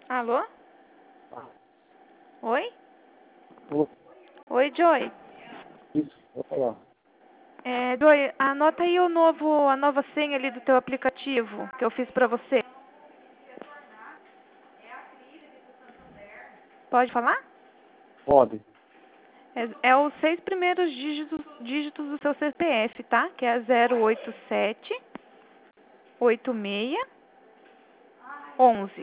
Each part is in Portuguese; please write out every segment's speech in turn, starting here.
Alô? Oi? Ô, Oi, Joy. isso, vou falar. Joy, anota aí a nova senha ali do teu aplicativo que eu fiz pra você. Pode falar? Pode. É os 6 primeiros dígitos do seu CPF, tá? Que é 087 86 11.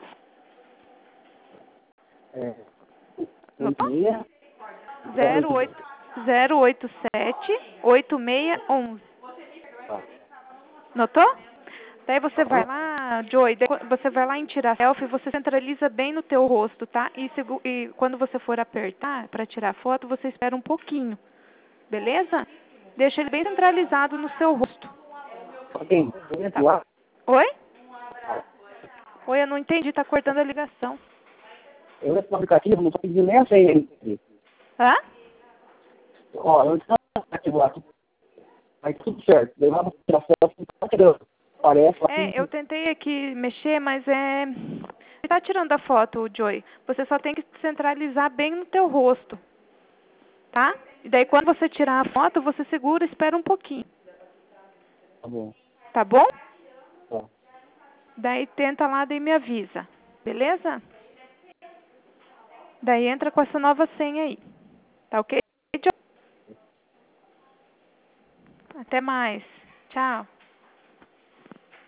É, Notou? 86, 08 087 86 11. tá. Notou? Daí você vai Aham, lá, Joy, você vai lá em tirar selfie, você centraliza bem no teu rosto, tá? E quando você for apertar para tirar foto, você espera um pouquinho, beleza? Deixa ele bem centralizado no seu rosto, Alguém, eu entro tá? lá. Oi? Tá. Oi, eu não entendi, tá cortando a ligação. Eu entro no aplicativo, não tô pedindo nem a senha. Hã? Ó, eu entro no aplicativo lá, aí tudo certo. Daí lá no tirar foto, não tá tirando. Parece lá Eu que... tentei aqui mexer, mas você tá tirando a foto, Joy. Você só tem que centralizar bem no teu rosto, tá? E daí quando você tirar a foto, você segura e espera um pouquinho, Tá bom, tá bom? tá. Daí tenta lá, daí me avisa, beleza? Daí entra com essa nova senha aí, tá ok? Joy? Até mais. Tchau.